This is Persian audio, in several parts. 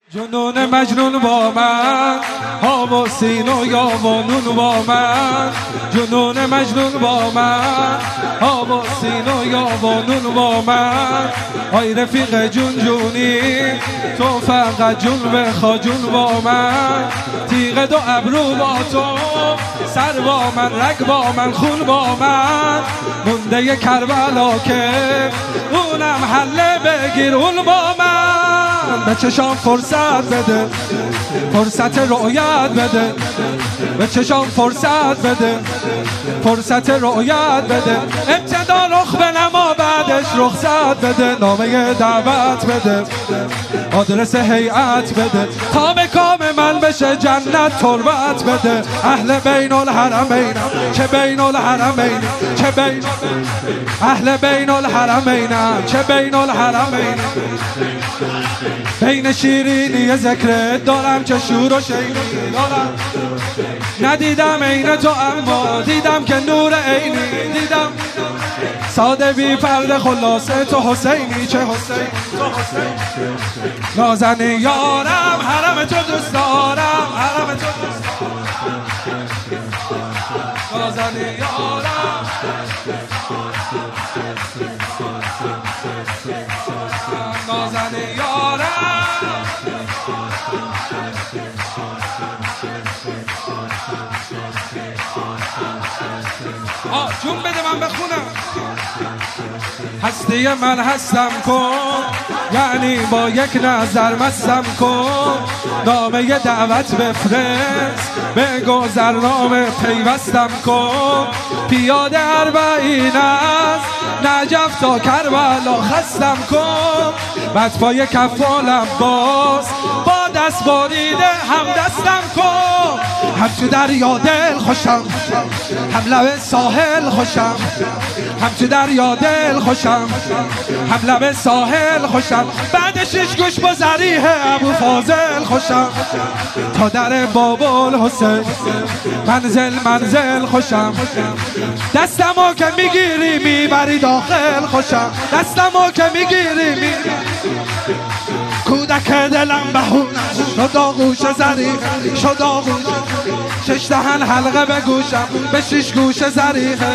جنون مجنون با من، حواسین و یاوانون با من. جنون مجنون با من، حواسین و یاوانون با من. آی رفیق جون جونی، تو فقط جون بخوا جون با من. تیغ دو ابرو با تو، سر با من، رگ با من، خون با من. مونده کربلا که اونم حله بگیر اون با من. به چشام فرصت بده، فرصت رؤیت بده. به چشام فرصت بده، فرصت رؤیت بده. ابتدا رخ بنما بعدش رخصت بده. نامه دعوت بده، آدرس هیئت بده. تا به کام من بشه جنت تربت بده. اهل بین الحرمینم چه بین الحرمین، چه بین اهل بین الحرمینم چه بین الحرمین. بین شیرینی ذکرت دارم چه شور و شیرینی دارم. ندیدم عین تو اما دیدم که نور عینی. دیدم ساده بی پرده خلاصه تو حسینی، چه حسین تو حسین. نازنی یارم حرم تو دوست دارم، حرم تو دوست دارم. نازنی یارم نازنی یارم. جون بده من بخونم. هستی من هستم کن، یعنی با یک نظر مستم کن. نامه دعوت بفرست، به گذرنامه پیوستم کن. پیاده اربعین از نجف تا کربلا خستم کن. مطبای کفالم باز، با دست باریده هم دستم کن. هم تو دریا دل خوشم، هم لب ساحل خوشم. هم تو دریا دل خوشم، هم لب ساحل خوشم. بعد 6 گوش با ذریح ابو فاضل خوشم. تا در بابل حسین منزل منزل خوشم. دستمو که میگیری میبری داخل خوشم. دستمو که میگیری کودک دلم بهونش شد آغوش زریح، شد آغوش. 6 دهن حلقه به گوشم، به 6 گوش زریحه.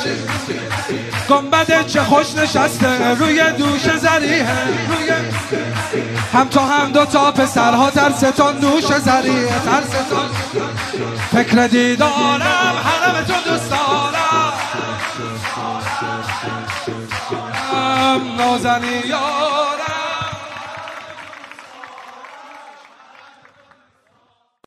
گنبد چه خوش نشسته روی دوش زریحه. هم تو هم 2 تا پسرها ترستون نوش زریحه. ترستون فکر دیدارم حرم تو دوست دارم. نازنی یا